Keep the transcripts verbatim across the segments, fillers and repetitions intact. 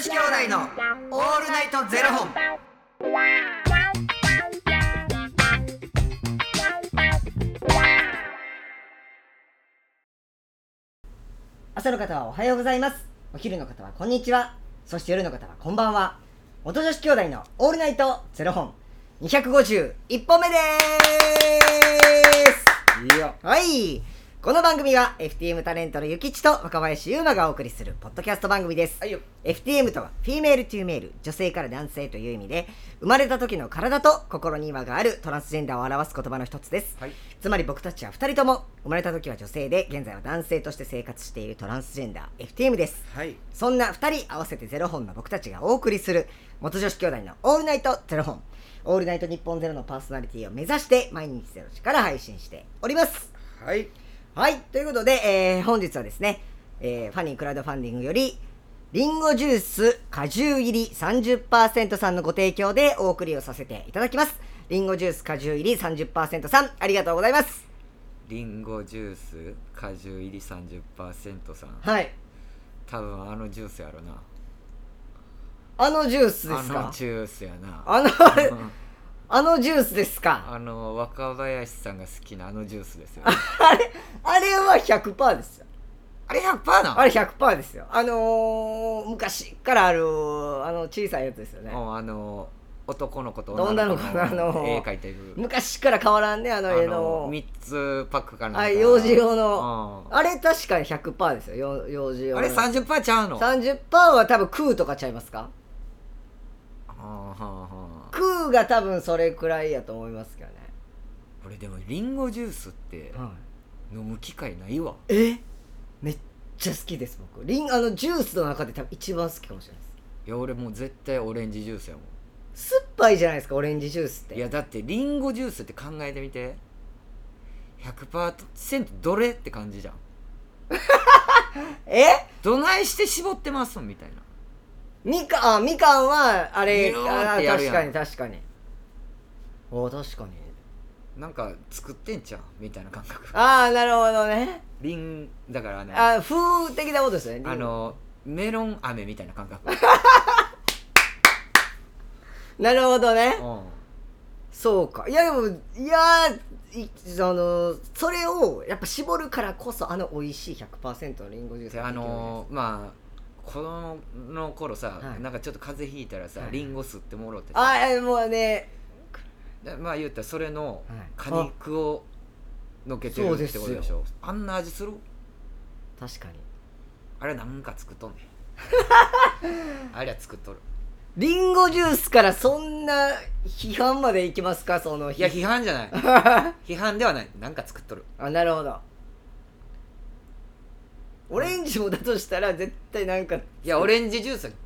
子兄弟のオールナイトゼロ本。 朝の方はおはようございます。お昼の方はこんにちは。そして夜の方はこんばんは。元女子兄弟のオールナイトゼロ本にひゃくごじゅういっぽんめでーす。いいよ。はい、この番組は エフティーエム タレントのゆきちと若林優馬がお送りするポッドキャスト番組です。はいよ。 エフティーエム とはフィメールトゥーメール、女性から男性という意味で、生まれた時の体と心に違和があるトランスジェンダーを表す言葉の一つです。はい、つまり僕たちはふたりとも生まれた時は女性で現在は男性として生活しているトランスジェンダー エフティーエム です。はい、そんなふたり合わせてゼロ本の僕たちがお送りする元女子兄弟のオールナイトゼロ本、オールナイト日本ゼロのパーソナリティを目指して毎日ゼロ時から配信しております。はいはい、ということで、えー、本日はですね、えー、ファニークラウドファンディングよりリンゴジュース果汁入り さんじゅっパーセント さんのご提供でお送りをさせていただきます。リンゴジュース果汁入り さんじゅっパーセント さん、ありがとうございます。 リンゴジュース果汁入り さんじゅっパーセント さん、 はい、 多分あのジュースやろな。 あのジュースですか。 あのジュースやな。 あのあのジュースですか。 あの若林さんが好きなあのジュースですよ、 ね、あれあれは ひゃくパーセント ですよ。 あれ ひゃくパーセント な。 あれ ひゃくパーセント ですよ。あのー、昔からあるあの小さいやつですよね。 あの男の子と女の子のあの絵描いてる、 昔から変わらんね、あの絵のみっつパックかな。 あ、幼児用の、あれ確かに ひゃくパーセント ですよ。幼児用のあれ さんじゅっパーセント ちゃうの。 さんじゅっパーセント は多分空とかちゃいますか。 はあはあはあ、 空が多分それくらいやと思いますけどね。 俺でもリンゴジュースって飲む機会ないわ、はい、 えめっちゃ好きです。僕リンあのジュースの中で多分一番好きかもしれないです。 いや俺もう絶対オレンジジュースやもん。 酸っぱいじゃないですかオレンジジュースって。 いやだってリンゴジュースって考えてみて、 ひゃくパーセント どれって感じじゃんえどないして絞ってますみたいな。 みかん、みかんはあれ、あやるやん。 確かに確かに。お確かになんか作ってんちゃうみたいな感覚。 ああなるほどね。 リンだからね、 あ風的なことですね。 あのメロン飴みたいな感覚なるほどね、 うん、 そうか。いやでもいやいあのそれをやっぱ絞るからこそあの美味しい ひゃくパーセント のリンゴジュースがあのまあ子供の頃さ、 はい、 なんかちょっと風邪ひいたらさ、はい、リンゴ吸ってもろってさ、 あもうね、 まあ言ったらそれの果肉をのけてるってことでしょ。あんな味する。 確かにあれなんか作っとんねんあれは作っとる。 リンゴジュースからそんな批判までいきますか。そのいや批判じゃない批判ではない、なんか作っとる。 あなるほど。オレンジもだとしたら絶対なんか、 いやオレンジジュースは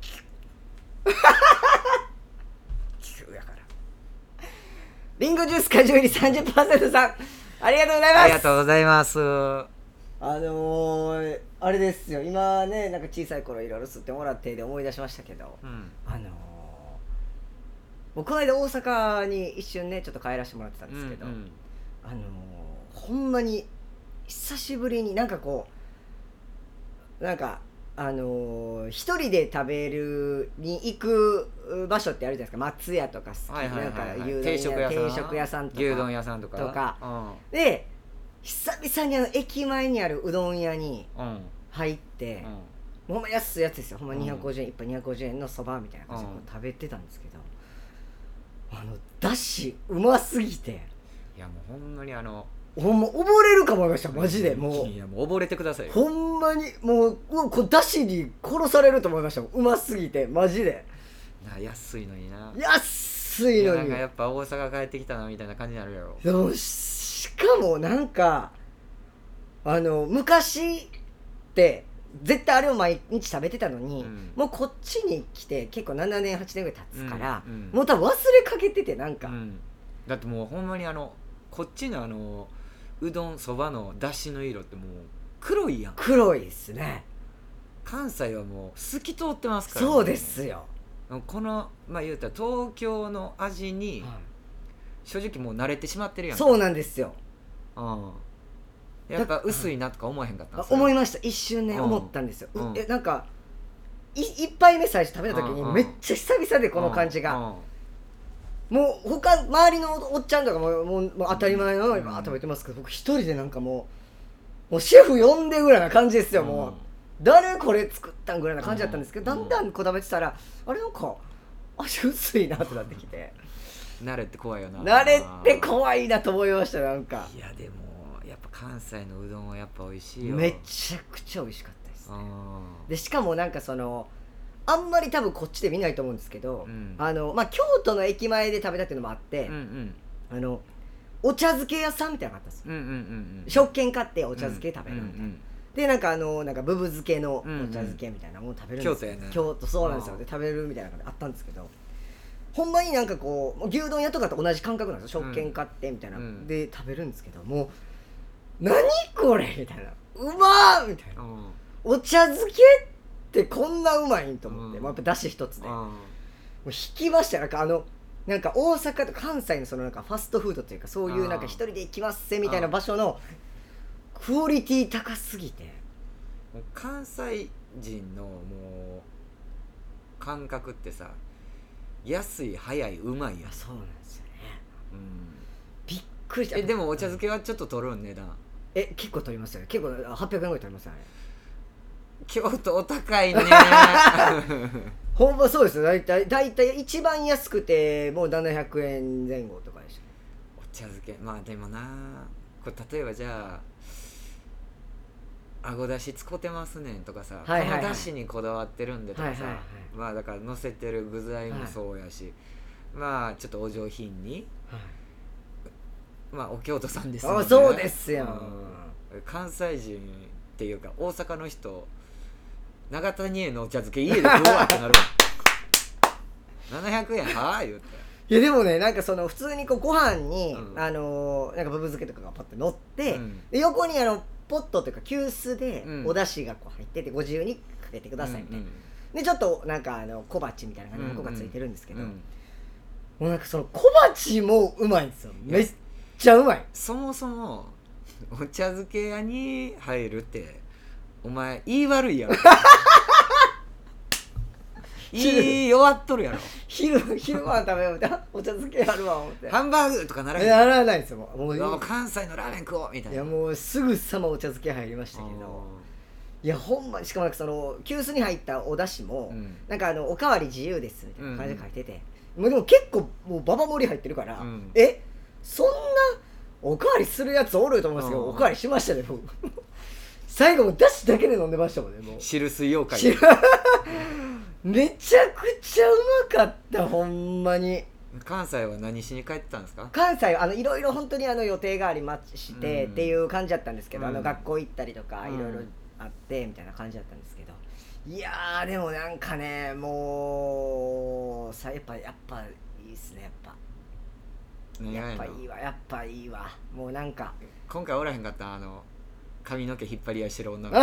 キューやから。 リンゴジュース果汁入り さんじゅっパーセント さん、ありがとうございます。 ありがとうございます。 あのー、あれですよ、今ねなんか小さい頃いろいろ吸ってもらってで思い出しましたけど、うん、あのー、僕この間大阪に一瞬ねちょっと帰らせてもらってたんですけど、うんうん、あのー、ほんまに久しぶりになんかこうなんかあのー、一人で食べるに行く場所ってあるじゃないですか。松屋とか好き、はいはいはいはい、なんか牛丼屋定食屋さんとか牛丼屋さんとかとか、うん、で久々にあの駅前にあるうどん屋に入って、うん、もうほんま安いやつですよ。ほんまにひゃくごじゅうえん、うん、一杯にひゃくごじゅうえんのそばみたいな感じで食べてたんですけど、うん、あのだしうますぎて、 いやもうほんまにあのほんま溺れるかもありましたマジで。もういやもう溺れてくださいよ。 ほんまにもううわこれだしに殺されると思いました。うますぎてマジで。 な安いのにな。 安いのに。 なんかやっぱ大阪帰ってきたなみたいな感じになるやろ。 でもしかもなんかあの昔って絶対あれを毎日食べてたのに、うん、もうこっちに来て結構ななねんはちねんぐらい経つから、うんうん、もう多分忘れかけててなんか、うん、 だってもうほんまにあのこっちのあのうどんそばのだしの色ってもう黒いやん。 黒いですね。 関西はもう透き通ってますから、ね、 そうですよ。 このまあ言うたら東京の味に正直もう慣れてしまってるやん。 そうなんですよ。 うん、やっぱ薄いなとか思わへんかったんですか。思いました一瞬ね、うん、思ったんですよ、うん、えなんかい一杯目最初食べた時にうんうんめっちゃ久々でこの感じが、 うんうんもう他周りのおっちゃんとかももうもう当たり前のようにうんバーッ食べてますけど、僕一人でなんかもうもうシェフ呼んでぐらいな感じですよ。もう誰これ作ったんぐらいな感じだったんですけど、 うんだんだんこう食べてたらあれなんか味薄いなってなってきて慣れって怖いよな。 慣れって怖いなと思いました。なんかいやでもやっぱ関西のうどんはやっぱ美味しいよ。 めちゃくちゃ美味しかったですね。 うんでしかもなんかそのあんまり多分こっちで見ないと思うんですけど、 うんあのまあ、京都の駅前で食べたっていうのもあって、 うんうんあのお茶漬け屋さんみたいなのがあったんですよ。 うんうんうんうん食券買ってお茶漬け食べるみたいな、 うんうんでなんかあのなんかブブ漬けのお茶漬けみたいなもの食べるんですよ、 京都やね京都そうなんですよ。 あーで食べるみたいなのがあったんですけど、ほんまになんかこう牛丼屋とかと同じ感覚なんですよ。食券買ってみたいな、 うん、 で食べるんですけど、もう何これみたいな、うまーみたいな、 うんお茶漬けってこんなうまいんと思って、 うんまあ、やっぱだし一つで、 うんもう引きましたよ。なんかあのなんか大阪とか関西のそのなんかファストフードというかそういうなんか一人で行きますせみたいな場所のクオリティ高すぎて、 もう関西人のもう感覚ってさ、安い早いうまいやん。 そうなんですよね。 うんびっくりした。 えでもお茶漬けはちょっと取るん値段。 え結構取りますよね。結構はっぴゃくえんぐらい取りますよね。 京都お高いね。 ほんまそうですよ。だいたいだいたい一番安くてもうななひゃくえんぜん後とかでしたね。 お茶漬けまあでもな、これ例えばじゃああごだし使ってますねんとかさ、 はいはいはいこのだしにこだわってるんでとかさ、 はいはいはいまあだから乗せてる具材もそうやし、まあちょっとお上品に、まあお京都さんですもんね。 あそうですよ、 うん関西人っていうか大阪の人、長谷園のお茶漬け家で食うわってなるわ。ななひゃくえんはあ言うて。 いやでもね、なんかその普通にこうご飯に、 うんあのーなんかブブ漬けとかがパッと乗って、 うんで横にあのポットというか急須でうんお出汁がこう入っててご自由にかけてくださいみたいな、 うんうんでちょっとなんかあの小鉢みたいな感じのうんこがついてるんですけど、 うんもうなんかその小鉢もうまいんですよ。めっちゃうまい。 そもそもお茶漬け屋に入るってお前言い悪いやろ。言い弱っとるやろ。 昼昼ご飯食べようみたいなお茶漬けあるわ思ってハンバーグとかならへんやらないですよ。もうもううわ関西のラーメン食おうみたいな。 いやもうすぐさまお茶漬け入りましたけど、いやほんまにしかもなんかその急須に入ったお出汁も、 うんなんかあのおかわり自由ですみたいな感じで書いてて、もうでも結構もうババ盛り入ってるから、 うんえそんなおかわりするやつおると思うんですけど、 うんおかわりしましたね僕。最後もう出汁だけで飲んでましたもんね。もう汁水妖怪知らめちゃくちゃうまかったほんまに。 関西は何しに帰ってたんですか？ 関西はあのいろいろ本当にあの予定がありまして、 うんっていう感じだったんですけど、 うんあの学校行ったりとかうんいろいろあってみたいな感じだったんですけど、いやーでもなんかねもうさやっぱやっぱいいっすね。やっぱ何がやのやっぱいいわやっぱいいわ。もうなんか今回おらへんかったあの髪の毛引っ張り合いしてる女の子。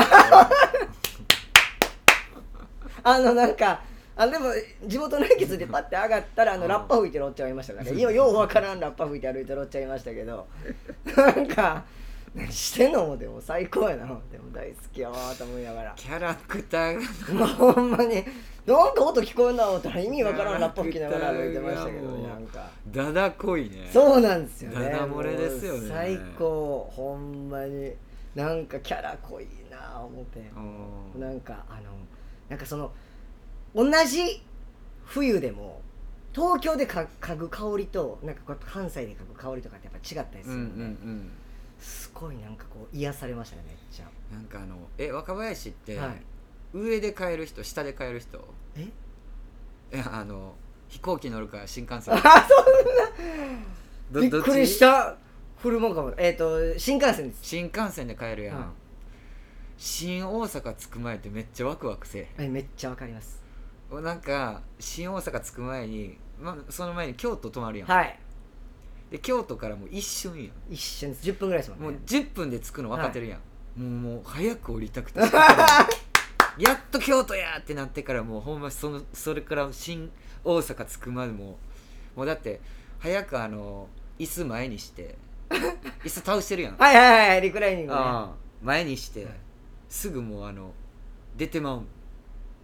あのなんかあのでも地元の駅着いてパッて上がったらあのラッパ吹いてるおっちゃんいましたからね。よようわからんラッパ吹いて歩いてるおっちゃんいましたけど、なんか何してんの思っても最高やな思っても大好きやわーと思いながら、 キャラクターがもうほんまになんか音聞こえんな思ったら意味わからんラッパ吹きながら歩いてましたけどね。なんかだだこいね。 そうなんですよね。 ダダ漏れですよねもう最高ほんまに。なんかキャラ濃いな思ってうんなんかあのなんかその同じ冬でも東京で嗅ぐ香りとなんかこう関西で嗅ぐ香りとかってやっぱ違ったりすうんうるので、 んうん。 すごいなんかこう癒されましたねめっちゃ。 なんかあのえ若林って、 はい上で帰る人下で帰る人、 えいやあの飛行機乗るか新幹線あそんなどびっくりしたフルモンかも。えっ、ー、と新幹線です。 新幹線で帰るやん、 はい新大阪着く前ってめっちゃワクワクせええめっちゃわかります。 へん。なんか新大阪着く前に、ま、その前に京都泊まるやん、 はいで京都からもう一瞬やん、 一瞬ですじゅっぷんぐらいですもんね。 もうじゅっぷんで着くの分かってるやん、もうもう早く降りたくて仕方ないやっと京都やってなってからもうほんまそのそれから新大阪着くまでももうだって早くあの椅子前にして椅子倒してるやん、 はいはいはいリクライニングね。 ああ前にしてすぐもうあの出てまう。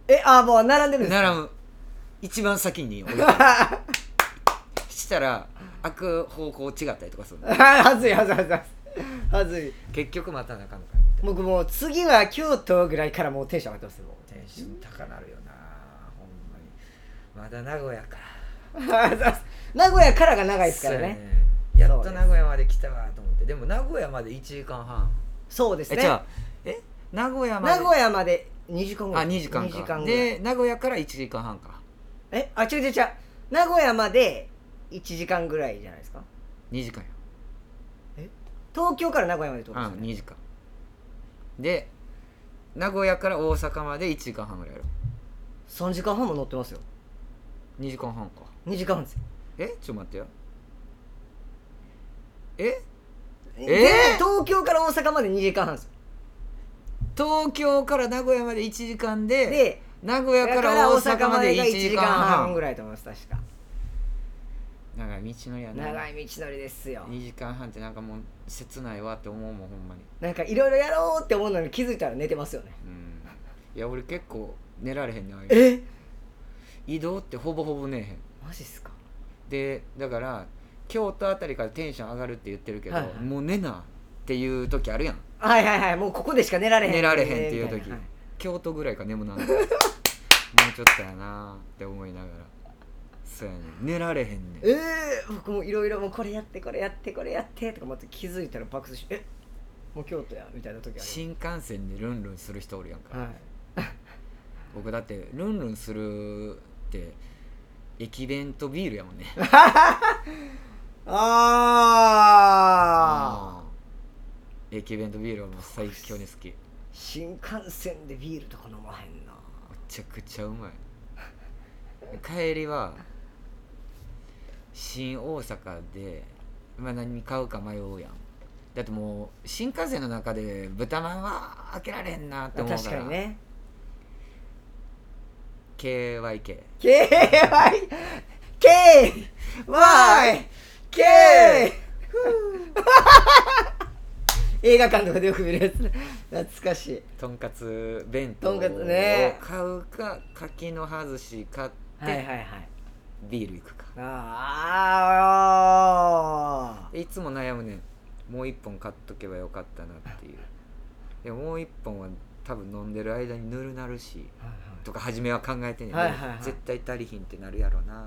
えあもう並んでるんですか？ 並ぶ一番先に置いてしたら開く方向違ったりとかするのはずいはずいはずいはずい。 結局待たなあかんのかみたいな。 僕もう次は京都ぐらいからもうテンション上がってますよ。もうテンション高なるよなほんまに。まだ名古屋か名古屋からが長いですからね。 やっと名古屋まで来たわと思って。でも名古屋までいちじかんはん。 そうですね。 えじゃあえ名古屋まで名古屋までにじかんぐらい。 あにじかんか。 にじかんぐらいで名古屋からいちじかんはんか。 えあ違う違う違う名古屋までいちじかんぐらいじゃないですか。 にじかんや。 え東京から名古屋までってことですうんよね。 にじかんで名古屋から大阪までいちじかんはんぐらいやろ。 さんじかんはんも乗ってますよ。 にじかんはんか。 にじかんはんですよ。 えちょっと待ってよ。えええ東京から大阪までにじかんはんですよ。 東京から名古屋までいちじかんでで名古屋から大阪までいちじかんはんぐらいと思います。確か長い道のりやな。 長い道のりですよ。 にじかんはんってなんかもう切ないわって思うもんほんまに。 なんかいろいろやろうって思うのに気づいたら寝てますよね。 うんいや俺結構寝られへんねんああいうえ移動ってほぼほぼ寝えへんマジっすか。 でだから京都あたりからテンション上がるって言ってるけど、 はいはい、 もう寝なっていう時あるやん。 はいはいはい。もうここでしか寝られへん寝られへんっていう時、 みたなはい、 京都ぐらいか眠なんだもうちょっとやなって思いながらそうやねん寝られへんねん。 えー、僕もいろいろもうこれやってこれやってこれやってとか思って気づいたら爆睡しえもう京都やみたいな時ある。 新幹線でルンルンする人おるやんか、 はい僕だってルンルンするって駅弁とビールやもんねああ駅弁とビールはもう最強に好き。め新幹線でビールとか飲まへんな。 ちゃくちゃうまい帰りは新大阪で、まあ、何買うか迷うやん。だってもう新幹線の中で豚まんは開けられへんなって思うから。 確かにね。 ケーワイケーケーワイ ケーワイ ケー 映画館とかでよく見るやつ懐かしい。 とんかつ弁当をとんかつね買うか柿の外し買ってはいはいはいビール行くか。 ああいつも悩むねん。もう一本買っとけばよかったなっていう。でももう一本は多分飲んでる間にぬるなるしとか初めは考えてんねん、 はいはいはい、 絶対足りひんってなるやろな。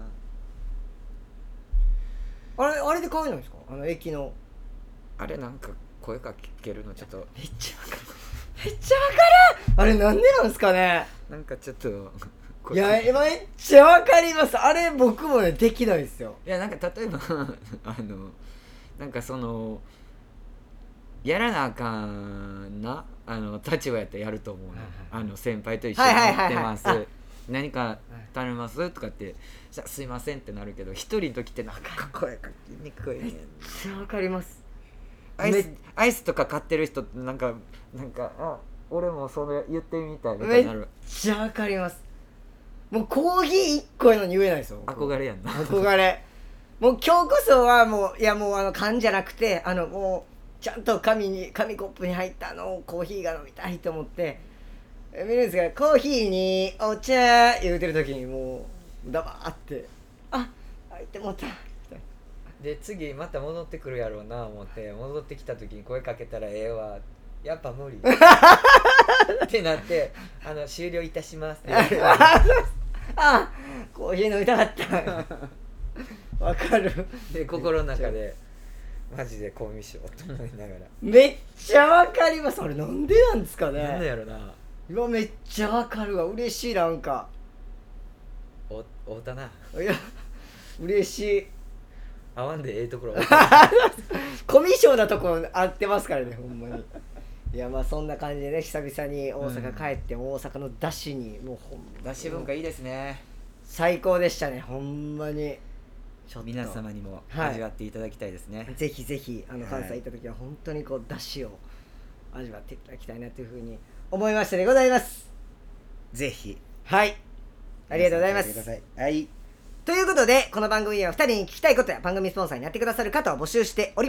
あれあれで買えないんですか。あの駅のあれなんか声かけるのちょっとめっちゃわかるめっちゃわかる。あれなんでなんですかね。 なんかちょっといやめっちゃわかります。あれ僕もねできないですよ。 いやなんか例えばあのなんかそのやらなあかんなあの立場やったらやると思うね、はいはい、あの先輩と一緒にやってます、はいはいはい、何か頼みますとかってじゃすいませんってなるけど一人の時ってなんか声かけにくいね。 めっちゃわかります。 アイスアイスとか買ってる人ってなんかなんかあ俺もそれ言ってみたいみたいになる。 めっちゃわかります。もうコーヒーいっこやのに言えないですよ。 憧れやんな。 憧れ。もう今日こそはもういやもうあの缶じゃなくてあのもうちゃんと紙に紙コップに入ったのコーヒーが飲みたいと思って見るんですがコーヒーにお茶言うてる時にもう黙ってあ開いてもったで次また戻ってくるやろうな思って戻ってきた時に声かけたらええわやっぱ無理ってなってあの終了いたしますって言われてあコーヒー飲みたかったわかる。 で心の中でマジでコミュ障と思いながらめっちゃわかります。あれなんでなんですかね。 なんでやろな。 うわめっちゃわかるわ。嬉しい。なんかおおうたな。 いや嬉しい。 合わんでええところコミュ障なところ合ってますからねほんまに。いやまあそんな感じでね久々に大阪帰って、うん、大阪のだしにもうほんだし文化いいですね。 最高でしたねほんまに。 ちょっと皆様にも味わっていただきたいですね、 はい、ぜひぜひあの関西行った時は本当にこうだしを味わっていただきたいなというふうに思いましたでございます。 ぜひはいありがとうございます。 はい、 ということでこの番組はふたりに聞きたいことや番組スポンサーになってくださる方を募集しております。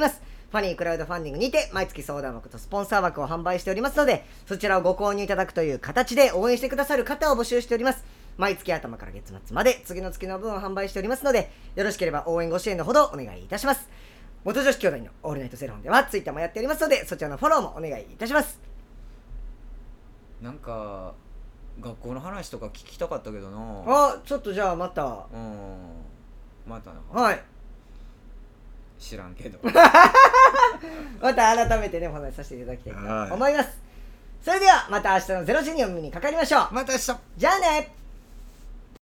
ファニークラウドファンディングにて毎月相談枠とスポンサー枠を販売しておりますので、そちらをご購入いただくという形で応援してくださる方を募集しております。毎月頭から月末まで次の月の分を販売しておりますので、よろしければ応援ご支援のほどお願いいたします。元女子兄弟のオールナイトゼロ本ではツイッターもやっておりますので、そちらのフォローもお願いいたします。 なんか学校の話とか聞きたかったけどな。 あ、ちょっとじゃあまた。 うんまたな。 はい、 知らんけどまた改めてねお話しさせていただきたいと思います。それではまた明日のゼロ時にお耳にかかりましょう。 また明日。 じゃあね。